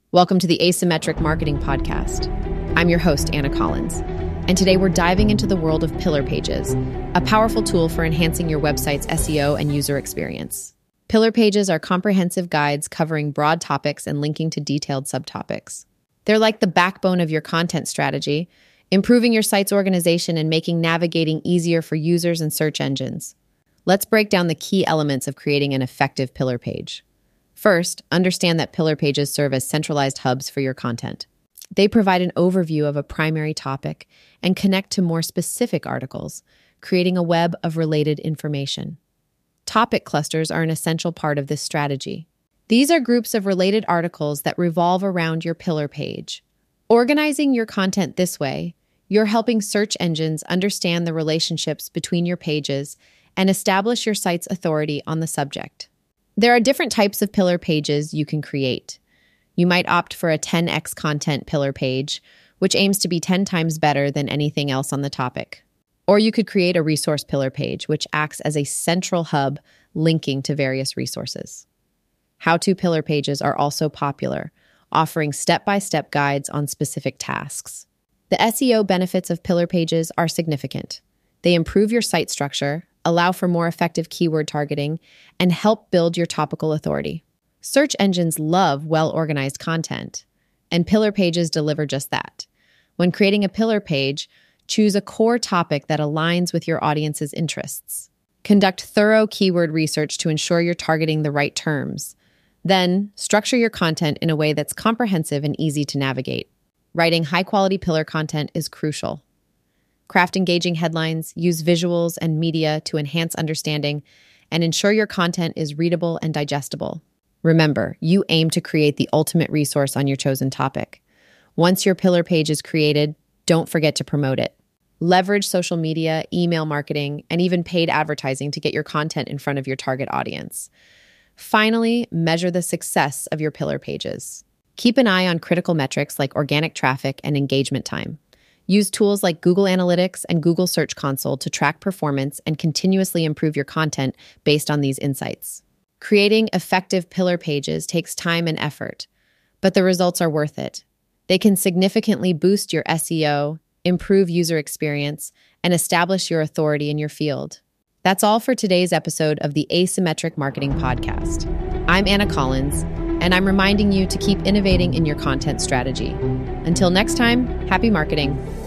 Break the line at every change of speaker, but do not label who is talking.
Welcome to the Asymmetric Marketing Podcast. I'm your host, Anna Collins, and today we're diving into the world of Pillar Pages, a powerful tool for enhancing your website's SEO and user experience. Pillar Pages are comprehensive guides covering broad topics and linking to detailed subtopics. They're like the backbone of your content strategy, improving your site's organization and making navigating easier for users and search engines. Let's break down the key elements of creating an effective Pillar Page. First, understand that Pillar Pages serve as centralized hubs for your content. They provide an overview of a primary topic and connect to more specific articles, creating a web of related information. Topic clusters are an essential part of this strategy. These are groups of related articles that revolve around your Pillar Page. Organizing your content this way, you're helping search engines understand the relationships between your pages and establish your site's authority on the subject. There are different types of Pillar Pages you can create. You might opt for a 10x content Pillar Page, which aims to be 10 times better than anything else on the topic. Or you could create a resource Pillar Page, which acts as a central hub linking to various resources. How-to Pillar Pages are also popular, offering step-by-step guides on specific tasks. The SEO benefits of Pillar Pages are significant. They improve your site structure, allow for more effective keyword targeting, and help build your topical authority. Search engines love well-organized content, and Pillar Pages deliver just that. When creating a Pillar Page, choose a core topic that aligns with your audience's interests. Conduct thorough keyword research to ensure you're targeting the right terms. Then, structure your content in a way that's comprehensive and easy to navigate. Writing high-quality pillar content is crucial. Craft engaging headlines, use visuals and media to enhance understanding, and ensure your content is readable and digestible. Remember, you aim to create the ultimate resource on your chosen topic. Once your Pillar Page is created, don't forget to promote it. Leverage social media, email marketing, and even paid advertising to get your content in front of your target audience. Finally, measure the success of your Pillar Pages. Keep an eye on critical metrics like organic traffic and engagement time. Use tools like Google Analytics and Google Search Console to track performance and continuously improve your content based on these insights. Creating effective Pillar Pages takes time and effort, but the results are worth it. They can significantly boost your SEO, improve user experience, and establish your authority in your field. That's all for today's episode of the Asymmetric Marketing Podcast. I'm Anna Collins, and I'm reminding you to keep innovating in your content strategy. Until next time, happy marketing.